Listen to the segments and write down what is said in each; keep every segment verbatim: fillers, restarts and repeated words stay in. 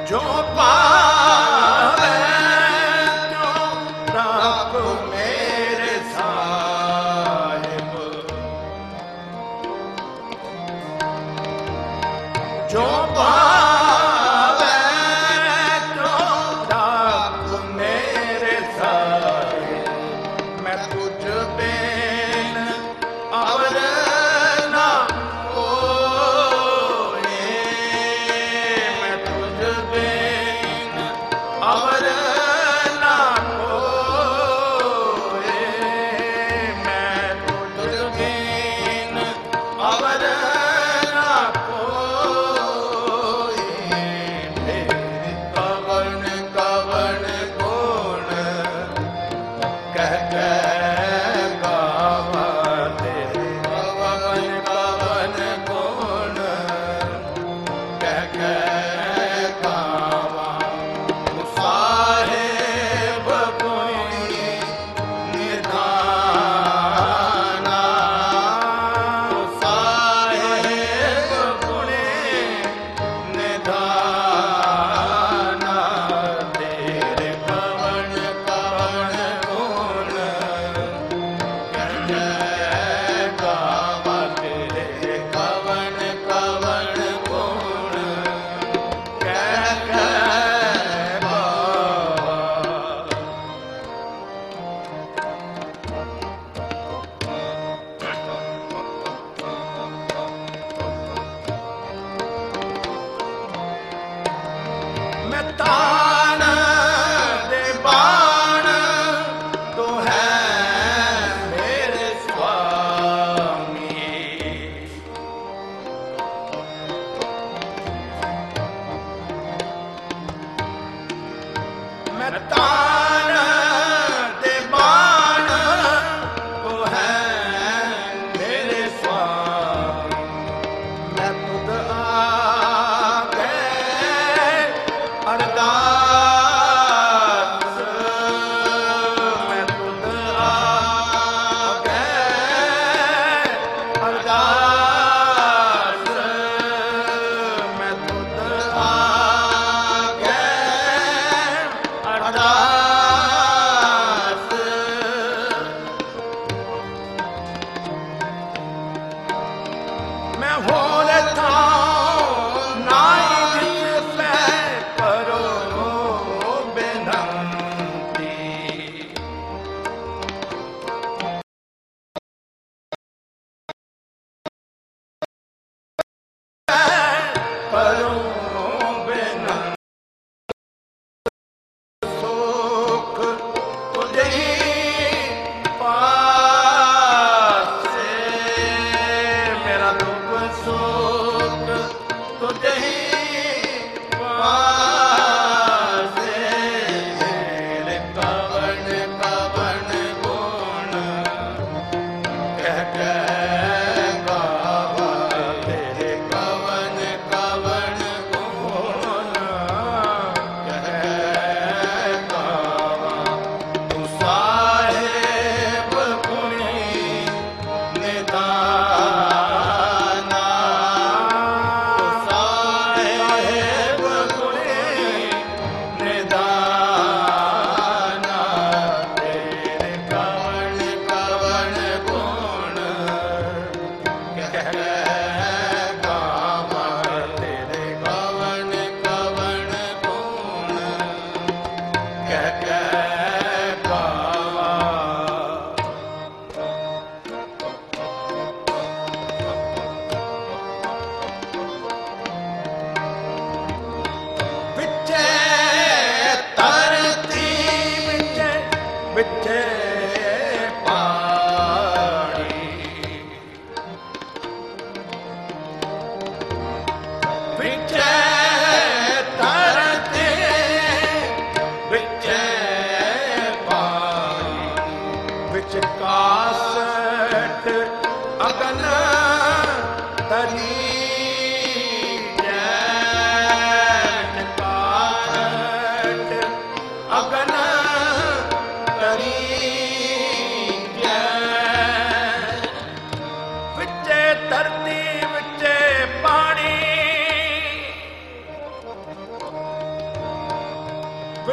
जो पावे जो रब मेरे साहिब, जो पावे जो रब मेरे साहिब, मैं तुझ बिन अवर ना कोई, मैं तुझ बिन अवर ना कोई, मैं तुझ बिन अवर ना कोई, तेरे कवन कवन गुण कह कह गावा, तेरे कवन कवन गुण कह कह गावा। तू साहिब गुणी निधाना, तू साहिब गुणी निधाना, तेरे कवन कवन गुण कह कह गावा, तेरे कवन कवन गुण कह कह गावा। मैं तान दे बाण तो है मेरे स्वामी, मैं तान दे बाण तो है मेरे स्वामी, मैं तुद आगे अरदास, मैं तुद आगे अरदास, मैं तुद आगे अरदास। मैं होर थां नाई जिस पे करो बेनंती, करो बेनंती, सुख तुझे ही पासे, मेरा दुख सुख तुझे ही पासे, तेरे कवन कवन गुण कह कह गावा, तेरे कवन कवन गुण कह गावा। तू साहिब गुणी निधाना, तू साहिब गुणी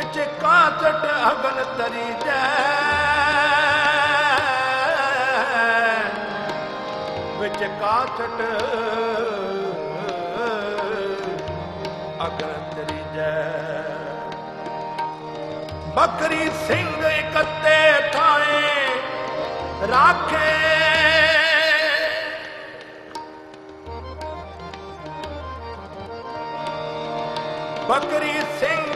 ਵਿੱਚ ਕਾਚਟ ਅਗਨ ਤਰੀ ਜੈ, ਵਿੱਚ ਕਾਚਟ ਅਗਨ ਤਰੀ ਜੈ। ਬਕਰੀ ਸਿੰਘ ਇਕੱਤੇ ਥਾਏ ਰਾਖੇ, ਬਕਰੀ ਸਿੰਘ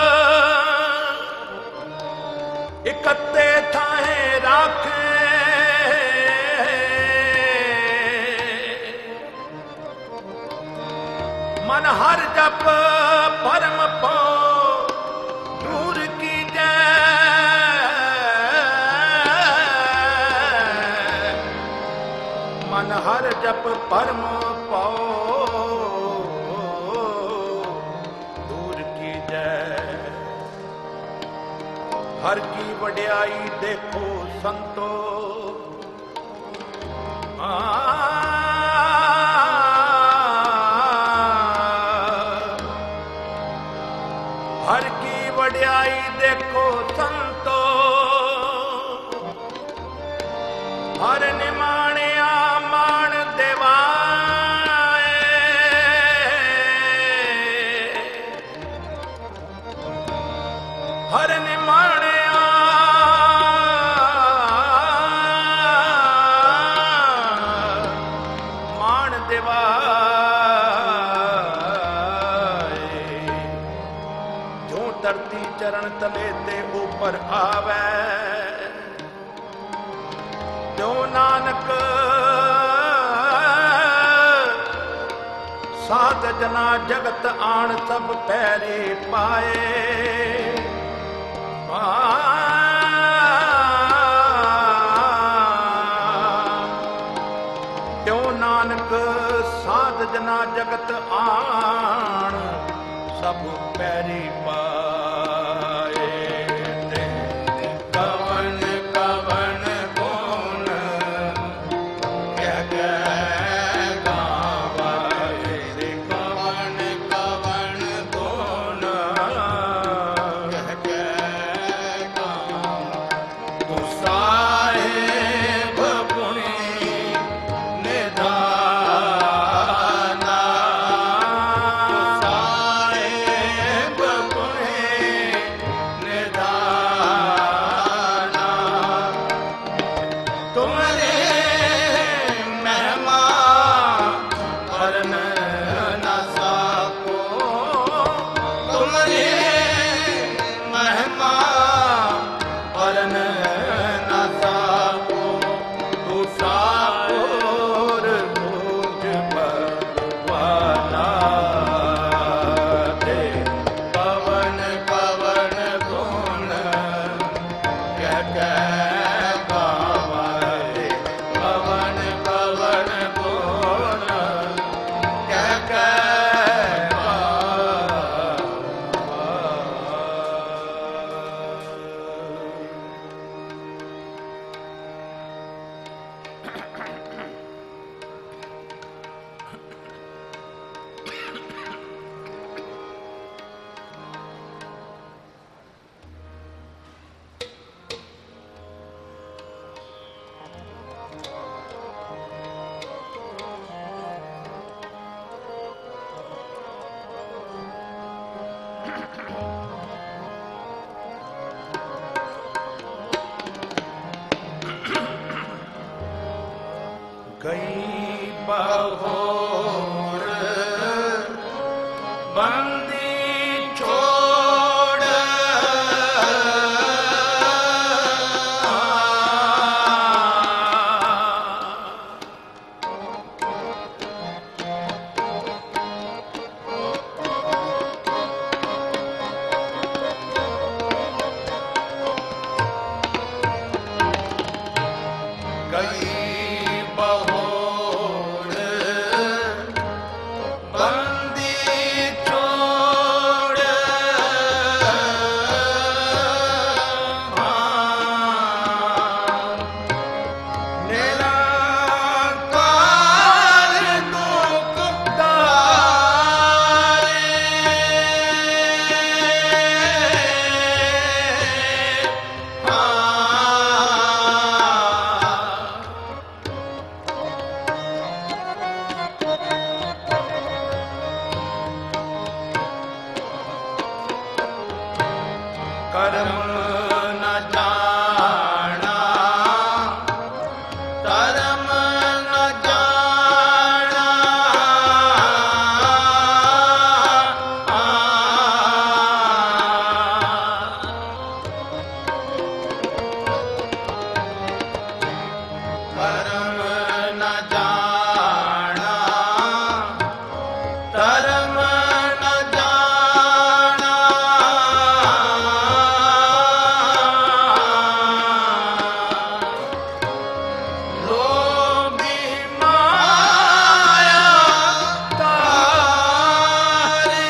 ਇਕੱਤੇ ਥਾਏ ਰਾਖੇ, ਮਨ ਹਰ ਜਪ ਪਰਮ ਪਉ ਦੂਰ ਕੀ ਜੈ। ਮਨ ਹਰ ਜਪ ਪਰਮ ਪਉ ਦੂਰ ਕੀ ਜੈ। ਹਰ ਕੀ ਵਡਿਆਈ ਦੇਖੋ ਸੰਤੋ, ਹਰ ਕੀ ਵਡਿਆਈ ਦੇਖੋ ਸੰਤੋ, ਹਰ ਨਿਮਾਣਿਆ ਮਾਣ ਦੇਵਾਏ। ਹਰ ਨਿਮਾਣਿਆ ਮਾਣ ਦੇਵਾਏ। ਜੋ ਧਰਤੀ ਚਰਨ ਤਲੇ ਤੇ ਉੱਪਰ ਆਵੈ, ਜੋ ਨਾਨਕ ਸਾਧ ਜਨਾ ਜਗਤ ਆਣ ਸਭ ਪੈਰੇ ਪਾਏ। ਜੋ ਨਾਨਕ ਸਾਧ ਜਨਾ ਜਗਤ ਆਣ ਸਭ ਪੈਰੇ ਪਾਏ। ਤੇ ਕਵਨ ਕਵਨ ਗੁਣ ਕਹਿ ਕਹਿ ਗਾਵੈ, ਤੇ ਕਵਨ ਕਵਨ ਗੁਣ ਕਹਿ ਕਹਿ ਗਾਵੈ। ਤੂੰ ਸਾਹਿਬ ਗੁਣੀ ਨਿਧਾਨਾ, ਸਾਹਿਬ ਗੁਣੀ ਨਿਧਾਨਾ। ਤੁਮਰੇ ਮਹਿਮਾ ਵਰਨ ਨਾ ਸਾਕੋ, ਤੁਮਰੇ ਮਹਿਮਾ ਵਰਨ ਨਾ ਸਾਕੋ। ਤੂੰ ਸਾਕੋਰ ਮੁਝ ਭਗਵਾਨਾ, ਤੇ ਕਵਨ ਕਵਨ ਗੁਣ ਕਹਿ ਕਹਿ ਗਾਵੈ। ਕਵਨ ਕਵਨ ਗੁਣ ਕਹਿ ਕਹਿ ਗਾਵੈ। ਗਈ ਬਹੋਰ ਬੰਦੀ ਛੋੜ, ਗਈ ਬਹੋਰ ਬੰਦੀ ਛੋੜ। कर्म न जाना, धर्म न जाना, कर्म न जाना, धर्म न जाना, लोभी माया तारे,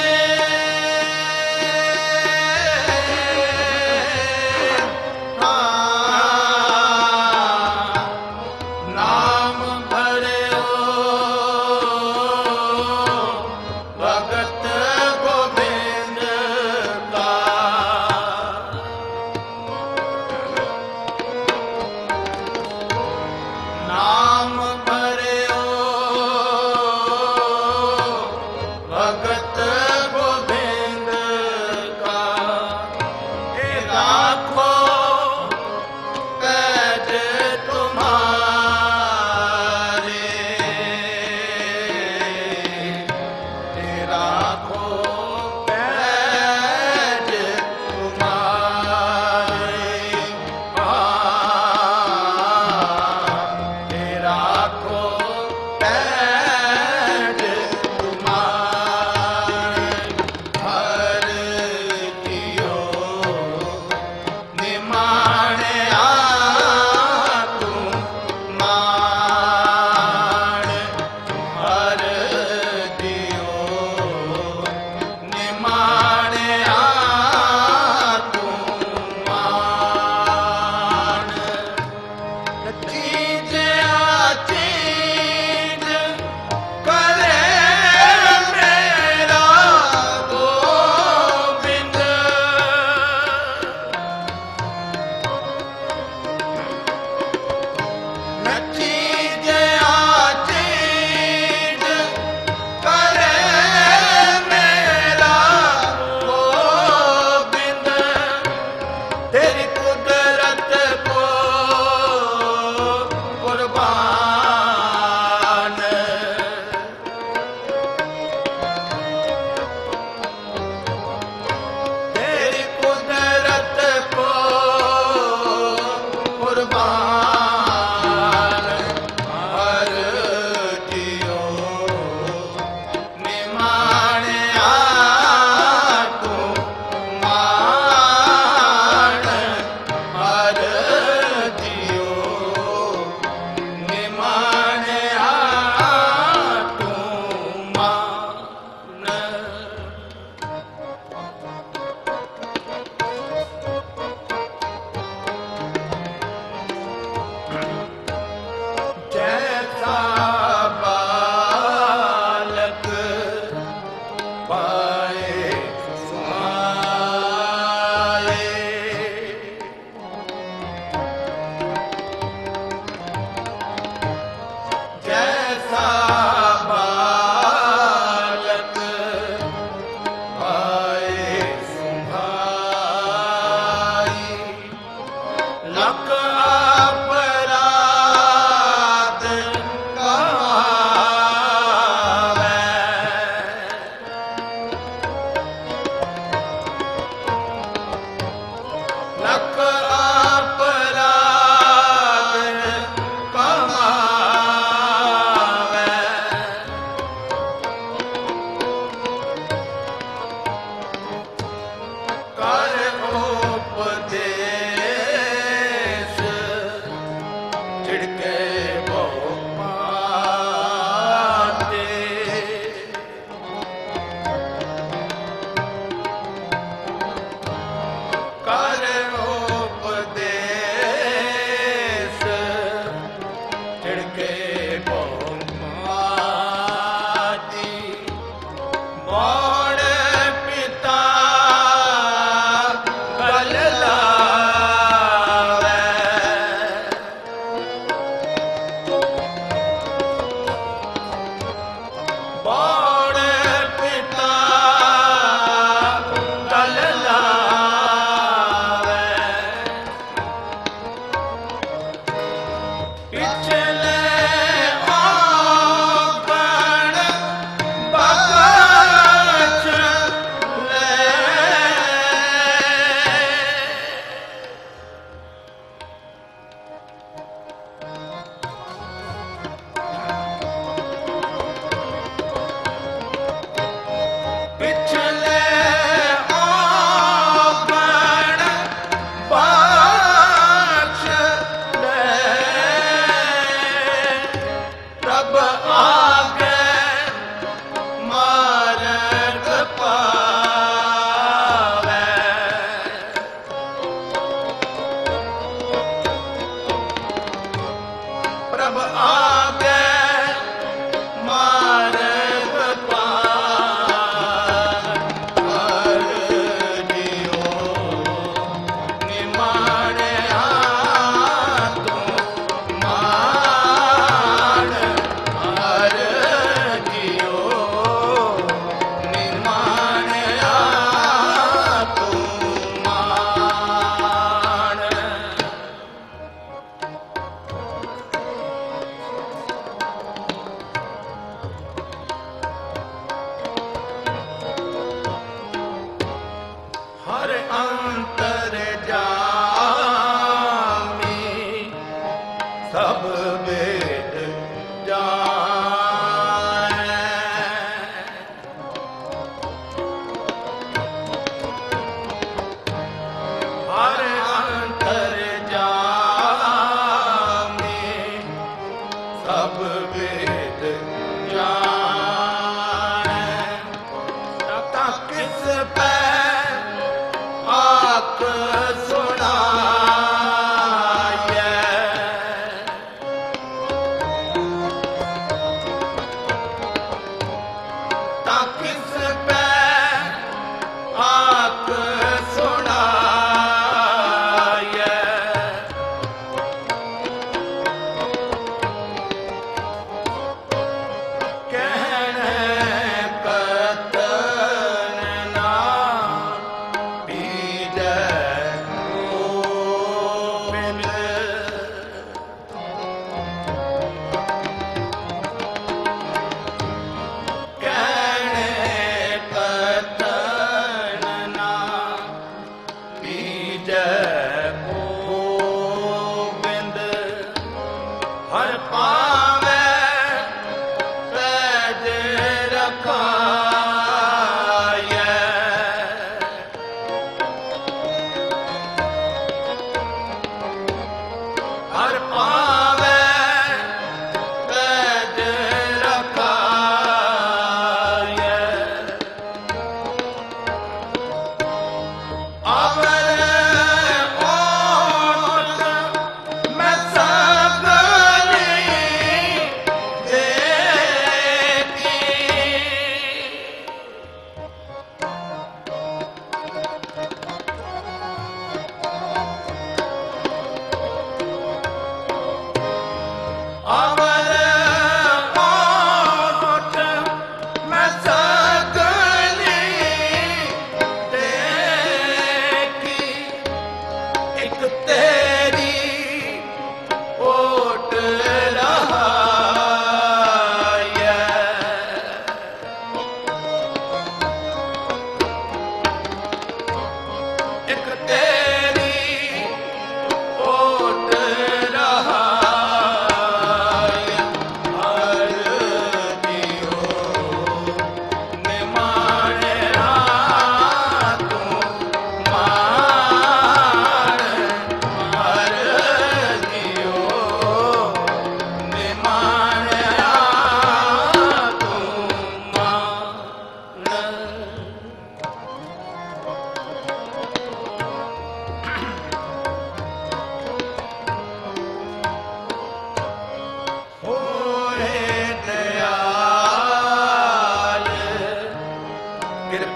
नाम भरियो भगत गोविंद का, नाम भरियो भगत गोविंद का, ए लाखो पैज तुम्हारे, तेरा खो पैज तुम्हारे, आ, तेरा खो पैज तुम्हारे, हर जियो निमाणिया तू मान, हर जियो निमाणिया तू मान, चीज चीज करे मेरा गोविंद, चीज चीज करे मेरा गोविंद, तेरी कुदरत को कुर्बान, तेरी कुदरत को कुर्बान, हर जियो निमाणिया तू मान, हर जियो निमाणिया तू मान। जैसा बालक पाए सुहाए, जैसा बालक पाए सुहाई, लख अपराध गावे,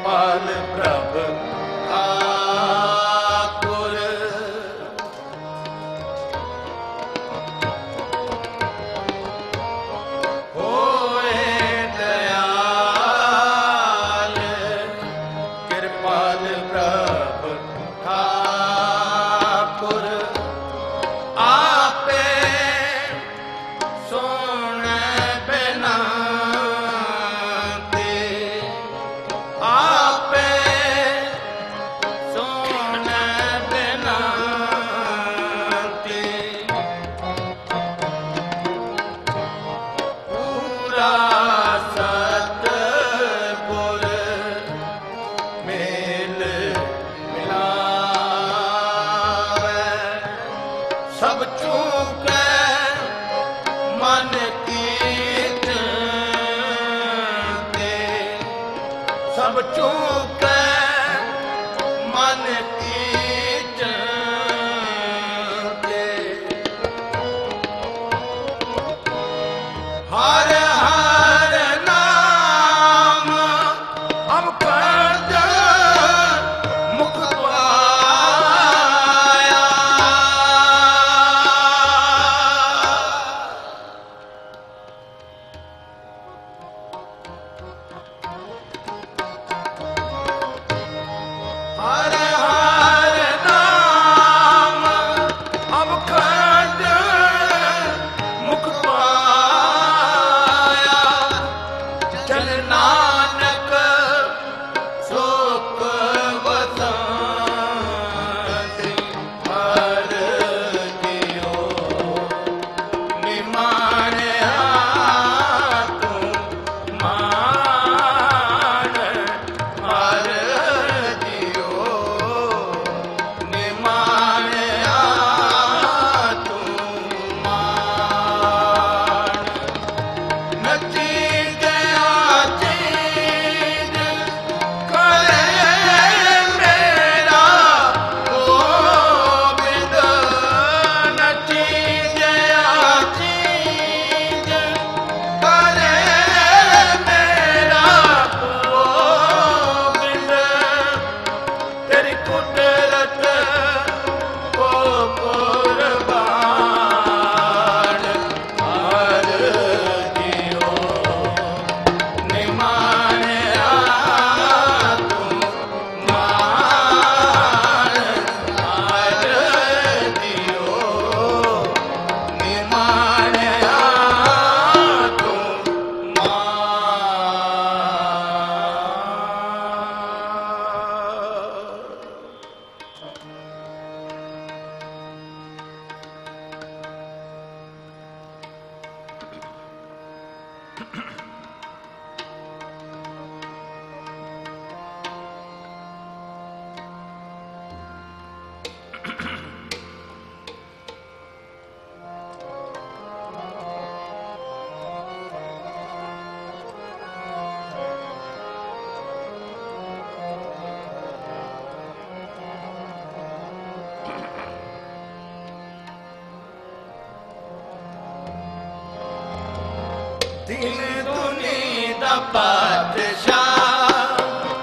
ਕਿਰਪਾਲ ਪ੍ਰਭ ਠਾਕੁਰ। ਹੋਏ ਦਇਆਲ ਕਿਰਪਾਲ ਪ੍ਰਭ ਠਾਕੁਰ। ਆਪੇ ਸੁਣ ਬਿਨਤੀ, ਆਪੇ ਸੁਣ ਬਿਨਤੀ। ਪੂਰਾ ਸਤਿਗੁਰ ਮੇਲ ਮਿਲਾਵੇ। ਸਭ ਚੂਕੈ ਮਨ ਕੀਤ ਤੇ, ਸਭ ਚੂਕੈ ਮਨ ਕੀਤ ਤੇ। ਹਰ ਹਰ ਨਾਮ ਹਮ ਕਰਦ ਮੁਖ ਪਾਇਆ। ਹਰ ਹਰ ਨਾਮ ਹਮ ਕਰਦ ਮੁਖ ਪਾਇਆ। ਚਲ ਨਾਨਕ ਸੁਖ ਵਸਾਂਦਿ। ਹਰ ਜੀਉ ਨਿਮਾਣਿਆ ਤੂੰ ਮਾਣ। ਹਰ ਜੀਉ ਨਿਮਾਣਿਆ ਤੂੰ ਮਾਣ। ਨੱਚੀ ਗਿਆ ਚੀਜ਼ ਕਰੇ ਮੇਰਾ ਗੋਬਿੰਦ। ਨੱਚੀ ਗਿਆ ਚੀਜ਼ ਕਰੇ ਮੇਰਾ ਗੋਬਿੰਦ। ਤੇਰੀ ਕੁਦਰਤ ਕੋ ਕੁਰਬਾਨ। ਹਰ ਜੀਉ ਨਿਮਾਣਿਆ ਤੂੰ ਮਾਣ। ਹਰ ਜੀਉ ਨਿਮਾਣਿਆ ਤੂੰ ਮਾਣ। ਦਿਨ ਦੁਨੀ ਦਾ ਪਾਤਸ਼ਾਹ,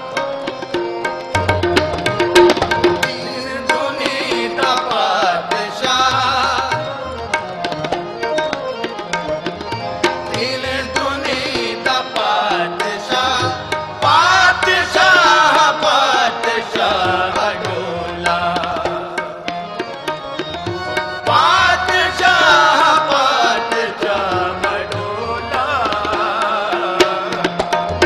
ਦਿਨ ਦੁਨੀ ਦਾ ਪਾਤਸ਼ਾਹ। ਦਿਨ ਦੁਨੀ ਦਾ ਪਾਤਸ਼ਾਹ। ਪਾਤਸ਼ਾਹ ਪਾਤਸ਼ਾਹ ਅਡੋਲਾ। ਪਾਤਸ਼ਾਹ ਪਾਤਸ਼ਾਹ ਅਡੋਲਾ।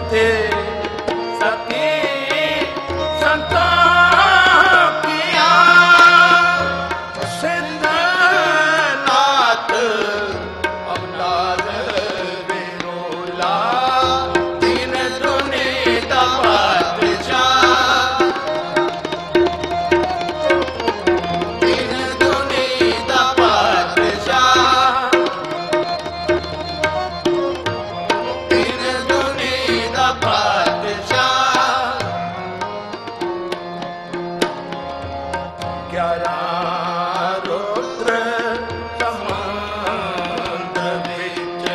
ਤੇ ਸਤੀ ਸੰਤਾਂ ਕੀਆ ਸਿੰਧ ਨਾਥ ਅਵਤਾਰ ਵਿਰੋਲਾ ਦੀਨ ਦੁਨੀ ਦਾ ਪਾਤਸ਼ਾਹ ਦੀਨ ਦੁਨੀ ਦਾ ਪਾਤਸ਼ਾਹ ਦੀਨ ਦੁਨੀ ਦਾ ਪਾਤਸ਼ਾਹ ਗਿਆਰਾਂ ਰੁਦਰ ਸਮੁੰਦ ਵਿੱਚ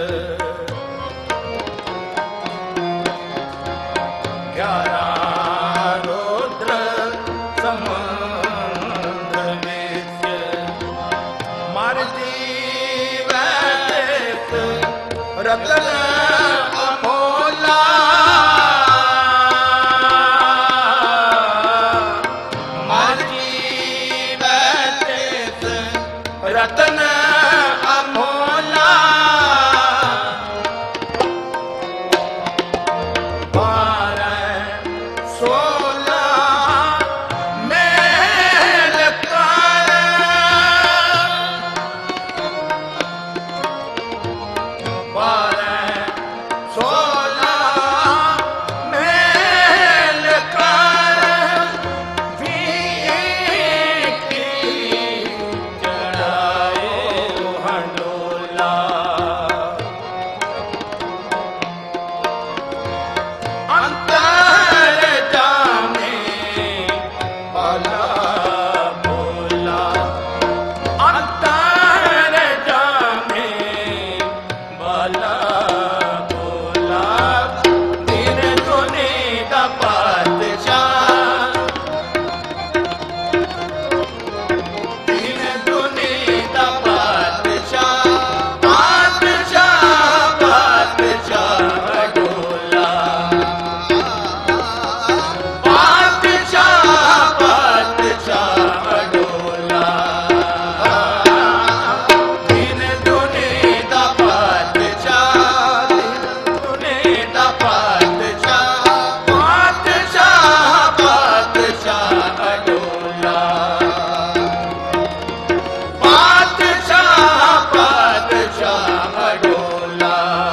ਗਿਆਰਾਂ ਰੁਦਰ ਸਮੁੰਦ ਵਿੱਚ ਮਰ ਜੀਵੈ ਤਿਸ ਰਤਨ ਅਮੋਲਾ ਮਰ ਜੀਵੈ ਤਿਸ ਰਤਨ ਅਮੋਲਾ ਬਾਰਹ ਸੋਲਾਂ ਮੇਲ ਕਰ ਬਾਰਹ ਸੋਲਾਂ ਮੇਲ ਕਰ ਵੀਹ ਕੀ ਚੜਾਏ ਹੰਡੋਲਾ ਅੰਤਰ ਜਾਮੇ ਬਾਲਾ ਬੋਲਾ ਅੰਤਰ ਜਾਮੇ ਬਾਲਾ ਬੋਲਾ ਦੀਨ ਦੁਨੀ ਦਾ ਪਾਤਸ਼ਾਹ ਦੀਨ ਦੁਨੀ ਦਾ ਪਾਤਸ਼ਾਹ ਪਾਤਸ਼ਾਹ ਪਾਤਸ਼ਾਹ ਡੋਲਾ ਪਾਤਸ਼ਾਹ ਪਾਤਸ਼ਾਹ ਡੋਲਾ ਦੀਨ ਦੁਨੀ ਦਾ ਪਾਤਸ਼ਾਹ ਦੀਨ ਦੁਨੀ ਦਾ ਪਾਤਸ਼ਾਹ ਪਾਤਸ਼ਾਹ ਪਾਤਸ਼ਾਹ ਡੋਲਾ ਪਾਤਸ਼ਾਹ ਪਾਤਸ਼ਾਹ ਡੋਲਾ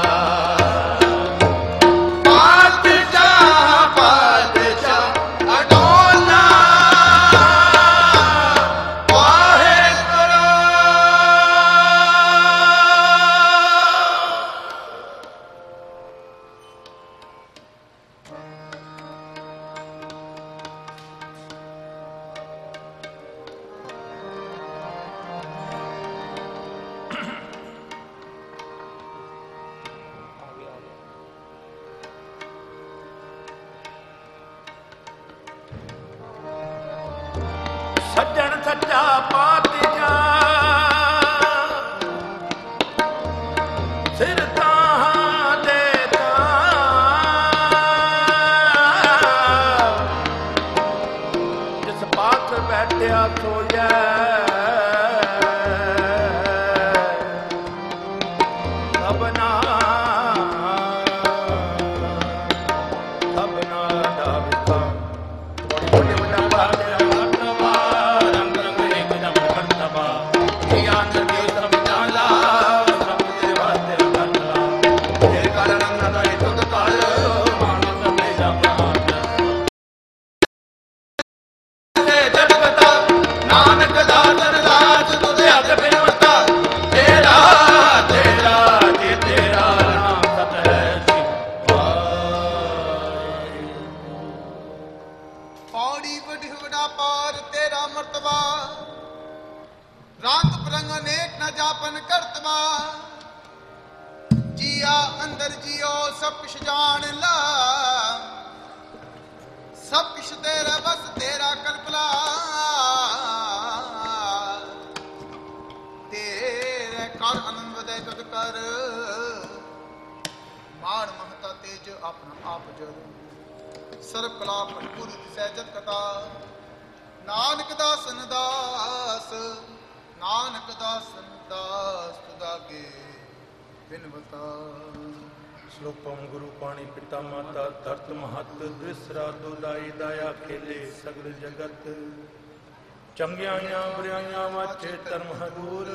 ਪਾਤਸ਼ਾਹ ਪਾਤਸ਼ਾਹ ਅਡੋਲਾ ਵਾਹਿਗੁਰੂ ਸੱਜਣ ਸੱਚਾ ਪਾਤਸ਼ਾਹ ਸਿਰ ਤਾਹਾਂ ਦੇ ਤਾਂ ਜਿਸ ਪਾਤ ਬੈਠਿਆ ਸੋਇਐ ਸਭਨਾ ਸਭਨਾ ਦਾ ਵਿਖਾ ਵੱਡੇ ਵੱਡਾ ਬਾਦਰਾ ਕਰਤਵਾ ਰੰਗ ਰੰਗ ਨੇ ਬਿਦਮ ਕਰਤਵਾ ਗਿਆਨ ਦੇ ਸਮਝਾਲਾ ਸਭ ਦੇ ਵਾਸਤੇ ਕਰਤਲਾ ਤੇਰੇ ਕਾਰਨ ਨਾ ਦਾ ਇਹ ਤੁਧ ਕਾਲ ਮਾਨੋ ਸਮੇ ਜਾ ਪ੍ਰਾਨ ਤੇ ਜਗਤਾ ਨਾਨਕ ਦਾਤਨ ਦਾਸ ਤੁਧ ਹੱਥ ਬਿਨਵਤਾ ਤੇਰਾ ਤੇਰਾ ਜੇ ਤੇਰਾ ਨਾਮ ਸਤ ਹੈ ਪੌੜੀ ਵਡਿ ਵਡਾ ਪਾਰ ਤੇਰਾ ਮਰਤਬਾ ਰੰਗ ਬਰੰਗ ਅਨੇਕ ਨ ਜਾਪਨ ਕਰਤਬਾ ਜੀਆ ਅੰਦਰ ਜੀਓ ਸਭ ਕੁਛ ਜਾਣ ਲਾ ਸਭ ਕੁਛ ਤੇਰਾ ਬਸ ਤੇਰਾ ਕਲਪਲਾ ਤੇਰੇ ਕਰ ਆਨੰਦ ਵਦੇ ਤੁਧ ਕਰ ਮਾਣ ਮਹਤਾ ਤੇਜ ਆਪਣਾ ਆਪ ਜਰ ਸਰਬ ਕਲਾ ਭਰਪੂਰ ਸਹਿਜਤ ਕਥਾ ਨਾਨਕ ਦਾਸਨ ਦਾਸ ਨਾਨਕ ਦਾਸਨ ਦਾਸ ਤੁਦਾਗੇ ਬਿਨਵਤਾ ਸ਼ਲੋਕਮ ਗੁਰੂ ਪਾਣੀ ਪਿਤਾ ਮਾਤਾ ਧਰਤ ਮਹਤ ਦ੍ਰਿਸਰਾ ਦੁਦਾਈ ਦਾਇਆ ਖੇਲੇ ਸਗਲ ਜਗਤ ਚੰਗਿਆਈਆਂ ਬੁਰਾਈਆਂ ਵਾਚੇ ਧਰਮ ਹਦੂਰ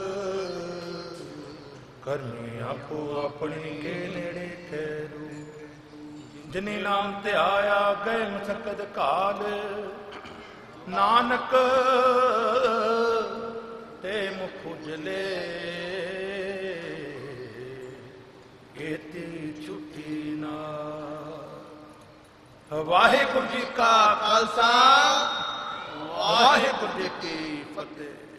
ਕਰਨੀ ਆਪੋ ਆਪਣੀ ਕੇ ਨੇੜੇ ਠਹਿਰੂ ਜਿਨੀ ਨਾਮ ਧਿਆਇਆ ਗਏ ਮਸਕਦ ਕਾਲ ਨਾਨਕ ਤੇ ਮੁਖ ਉਜਲੇ ਕੀਤੀ ਛੁੱਟੀ ਨਾ। ਵਾਹਿਗੁਰੂ ਜੀ ਕਾ ਖਾਲਸਾ ਵਾਹਿਗੁਰੂ ਜੀ ਕੀ ਫਤਿਹ।